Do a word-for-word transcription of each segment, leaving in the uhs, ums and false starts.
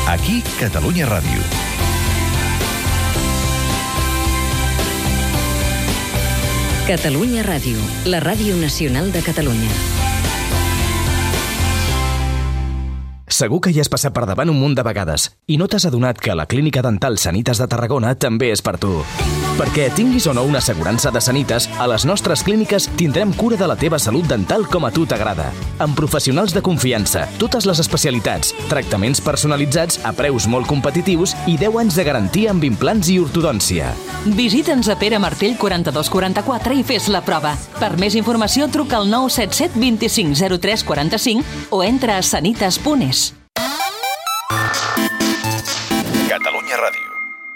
Aquí, Catalunya Ràdio. Catalunya Ràdio, la ràdio nacional de Catalunya. Segur que hi has passat per davant un munt de vegades i no t'has adonat que la Clínica Dental Sanitas de Tarragona també és per tu. Perquè tinguis o no una assegurança de Sanitas, a les nostres clíniques tindrem cura de la teva salut dental com a tu t'agrada. Amb professionals de confiança, totes les especialitats, tractaments personalitzats a preus molt competitius i deu anys de garantia amb implants i ortodòncia. Visita'ns a Pere Martell quaranta-dos quaranta-quatre i fes la prova. Per més informació truca al nou set set vint-i-cinc zero tres quaranta-cinc o entra a sanitas punt es. Catalunya Ràdio.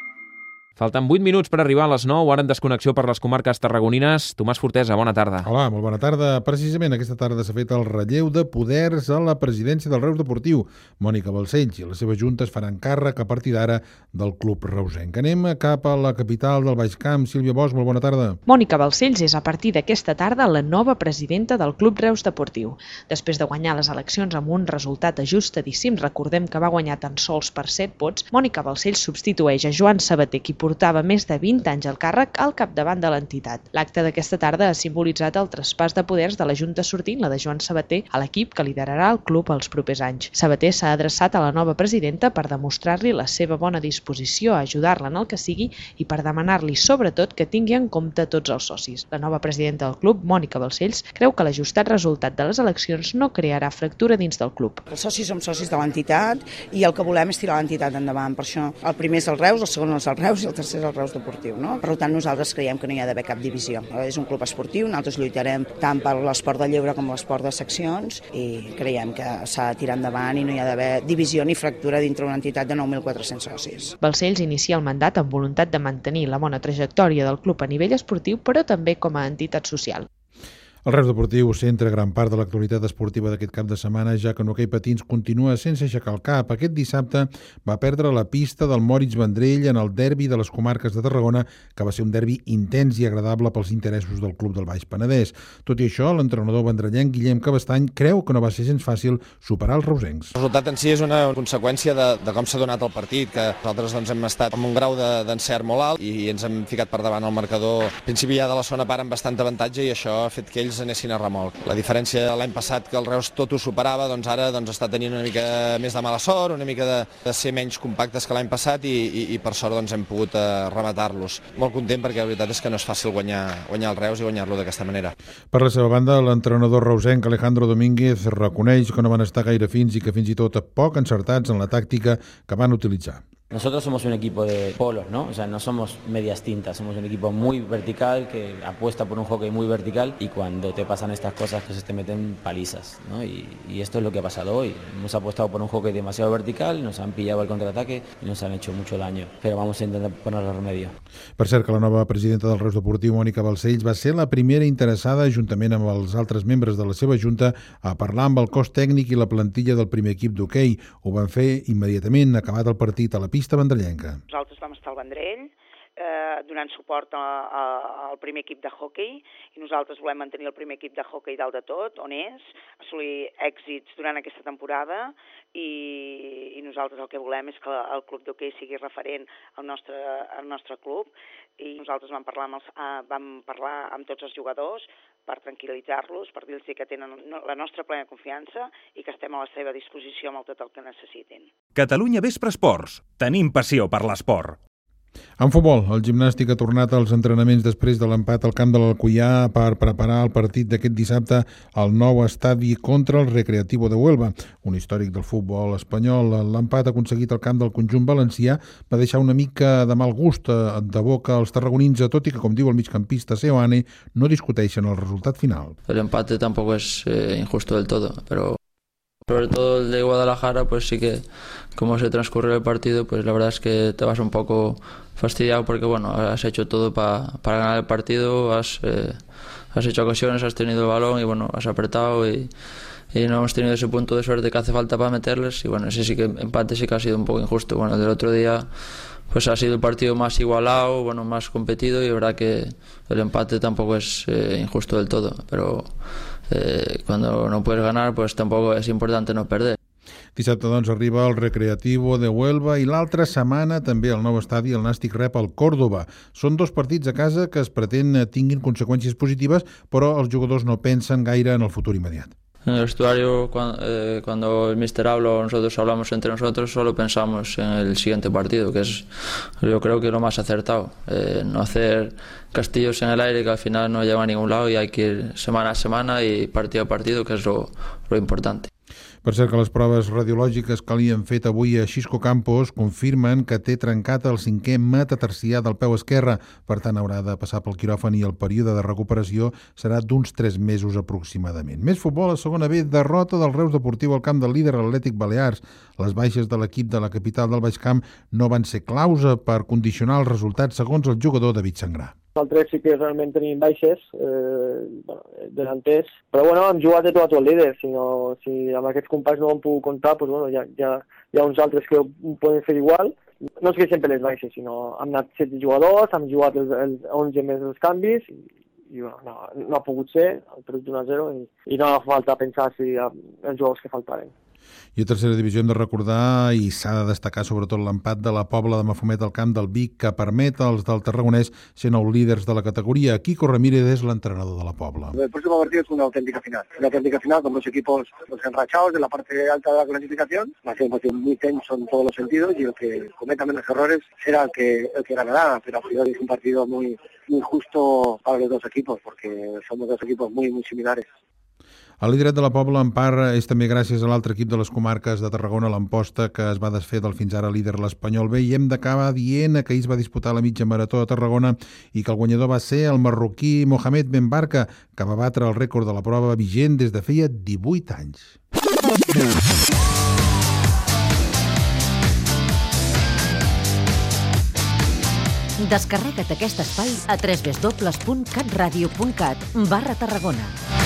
Falten vuit minuts per arribar a les nou, ara en desconnexió per les comarques tarragonines. Tomàs Fortesa, bona tarda. Hola, molt bona tarda. Precisament aquesta tarda s'ha fet el relleu de poders a la presidència del Reus Deportiu. Mònica Balcells i la seva junta es faran càrrec a partir d'ara del club reusenc. Anem cap a la capital del Baix Camp. Sílvia Bosch, molt bona tarda. Mònica Balcells és a partir d'aquesta tarda la nova presidenta del club Reus Deportiu. Després de guanyar les eleccions amb un resultat ajustadíssim, recordem que va guanyar tan sols per set vots, Mònica Balcells substitueix a Joan Sabater, qui portava més de vint anys al càrrec al capdavant de l'entitat. L'acte d'aquesta tarda ha simbolitzat el traspàs de poders de la junta sortint, la de Joan Sabater, a l'equip que liderarà el club els propers anys. Sabater s'ha adreçat a la nova presidenta per demostrar-li la seva bona disposició a ajudar-la en el que sigui i per demanar-li sobretot que tingui en compte tots els socis. La nova presidenta del club, Mònica Balcells, creu que l'ajustat resultat de les eleccions no crearà fractura dins del club. Els socis som socis de l'entitat i el que volem és tirar l'entitat endavant. Per això el primer és el Reus, el segon és el Reus i el tercer és el Reus Deportiu, no? Per tant, nosaltres creiem que no hi ha d'haver cap divisió. És un club esportiu, nosaltres lluitarem tant per l'esport de lleure com l'esport de seccions i creiem que s'ha de tirar endavant i no hi ha d'haver divisió ni fractura dintre una entitat de nou mil quatre-cents socis. Balcells inicia el mandat amb voluntat de mantenir la bona trajectòria del club a nivell esportiu, però també com a entitat social. El Reus Deportiu centra gran part de l'actualitat esportiva d'aquest cap de setmana, ja que en hoquei patins continua sense aixecar el cap. Aquest dissabte va perdre la pista del Moritz Vendrell en el derbi de les comarques de Tarragona, que va ser un derbi intens i agradable pels interessos del club del Baix Penedès. Tot i això, l'entrenador vendrellenc Guillem Cabestany creu que no va ser gens fàcil superar els reusencs. El resultat en si és una conseqüència de, de com s'ha donat el partit, que nosaltres doncs, hem estat amb un grau d'encert de, molt alt i ens hem ficat per davant el marcador. Al principi ja de la segona part amb bastant avantatge i això ha fet que ells anessin a remolc. La diferència l'any passat que el Reus tot ho superava, doncs ara doncs, està tenint una mica més de mala sort, una mica de, de ser menys compactes que l'any passat i, i, i per sort doncs, hem pogut uh, rematar-los. Molt content perquè la veritat és que no és fàcil guanyar, guanyar el Reus i guanyar-lo d'aquesta manera. Per la seva banda, l'entrenador reusenc Alejandro Domínguez reconeix que no van estar gaire fins i que fins i tot poc encertats en la tàctica que van utilitzar. Nosotros somos un equipo de polos, ¿no? O sea, no somos medias tintas, somos un equipo muy vertical que apuesta por un hockey muy vertical y cuando te pasan estas cosas que se te meten palizas, ¿no? Y, y esto es lo que ha pasado hoy. Hemos apostado por un hockey demasiado vertical, nos han pillado el contraataque y nos han hecho mucho daño, pero vamos a intentar ponerle remedio. Per cert, que la nova presidenta del Reus Deportiu, Mònica Balcells, va ser la primera interessada, juntament amb els altres membres de la seva junta, a parlar amb el cos tècnic i la plantilla del primer equip d'hoquei. Ho van fer immediatament, acabat el partit a la pista vendrellenca. Nosaltres vam estar al Vendrell eh, donant suport a, a, al primer equip de hoquei i nosaltres volem mantenir el primer equip de hoquei dalt de tot, on és, assolir èxits durant aquesta temporada i, i nosaltres el que volem és que el club d'hoquei sigui referent al nostre, al nostre club i nosaltres vam parlar amb, els, eh, vam parlar amb tots els jugadors per tranquil·litzar-los, per dir-los que tenen la nostra plena confiança i que estem a la seva disposició amb tot el que necessitin. Catalunya Vespre Esports. Tenim passió per l'esport. En futbol, el Gimnàstic ha tornat als entrenaments després de l'empat al camp de l'Alcoià per preparar el partit d'aquest dissabte al nou estadi contra el Recreativo de Huelva, un històric del futbol espanyol. L'empat aconseguit al camp del conjunt valencià va deixar una mica de mal gust de boca als tarragonins, tot i que, com diu el migcampista Seoane, no discuteixen el resultat final. El empate tampoco es eh, injusto del todo, pero sobre todo el de Guadalajara, pues sí que como se transcurrió el partido, pues la verdad es que te vas un poco fastidiado porque bueno, has hecho todo pa, para ganar el partido, has, eh, has hecho ocasiones, has tenido el balón y bueno, has apretado y, y no hemos tenido ese punto de suerte que hace falta para meterles y bueno, ese sí que empate sí que ha sido un poco injusto. Bueno, el del otro día pues ha sido el partido más igualado, bueno, más competido y es verdad que el empate tampoco es eh, injusto del todo, pero eh, cuando no puedes ganar pues tampoco es importante no perder. Dissabte, doncs, arriba el Recreativo de Huelva i l'altra setmana també al nou estadi el Nàstic rep el Córdoba. Són dos partits a casa que es pretén tinguin conseqüències positives, però els jugadors no pensen gaire en el futur immediat. En el vestuario, cuando, eh, cuando el míster habla o nosotros hablamos entre nosotros, solo pensamos en el siguiente partido, que es, yo creo que lo más acertado. Eh, no hacer castillos en el aire que al final no lleva a ningún lado y hay que ir semana a semana y partido a partido, que es lo, lo importante. Per cert que les proves radiològiques que li han fet avui a Xisco Campos confirmen que té trencat el cinquè metatarsià del peu esquerre. Per tant, haurà de passar pel quiròfan i el període de recuperació serà d'uns tres mesos aproximadament. Més futbol a segona B, derrota del Reus Deportiu al camp del líder Atlètic Balears. Les baixes de l'equip de la capital del Baix Camp no van ser claus per condicionar els resultats, segons el jugador David Sangrà. Nosaltres sí que realment tenim baixes, eh, bueno, delanters, però bueno, hem jugat de tot a tot líder, si, no, si amb aquests companys no ho hem pogut comptar, doncs, bueno, hi, ha, hi, ha, hi ha uns altres que ho poden fer igual. No és que sempre les baixes, sinó hem anat setze jugadors, hem jugat els, els onze més els canvis, i, i bueno, no, no ha pogut ser, el perdut un a zero, i, i no ha falta pensar si els jugadors que faltaren. I a tercera divisió hem de recordar, i s'ha de destacar sobretot l'empat de la Pobla de Mafumet al camp del Vic, que permet als del Tarragonès ser nou líders de la categoría. Kiko Ramírez es l'entrenador de la Pobla. El próximo partido es una auténtica final, una auténtica final con dos equipos pues, enrachados de la parte alta de la clasificación. Va a ser un partido muy tenso en todos los sentidos y el que cometa menos errores será el que, el que ganará, pero a priori es un partido muy, muy justo para los dos equipos porque somos dos equipos muy, muy similares. El liderat de la Pobla, en part, és també gràcies a l'altre equip de les comarques de Tarragona, l'Amposta, que es va desfer del fins ara líder l'Espanyol B, i hem d'acabar dient que ahir es va disputar la mitja marató de Tarragona i que el guanyador va ser el marroquí Mohamed Ben Barka, que va batre el rècord de la prova vigent des de feia divuit anys. Descarrega't aquest espai a w w w punt catradio punt cat barra Tarragona.